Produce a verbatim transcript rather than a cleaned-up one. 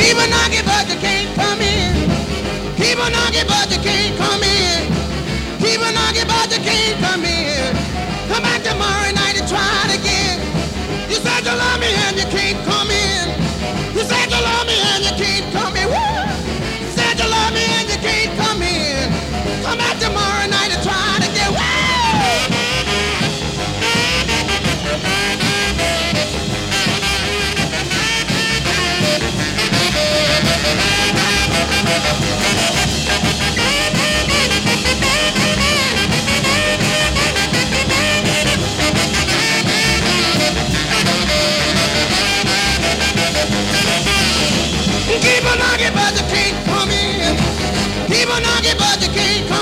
Keep on knocking, but you can't come in. Keep on knocking, but you can't come in. Keep on knocking, but you can't come in. Come back tomorrow night and try it again. You said you love me and you can't come in. You said you love me and you can't come in. Woo! You said you love me and you can't come in. Come back tomorrow night and try it again. Woo! Keep on knocking, but you can't come in. Keep on knocking, but you can't come in.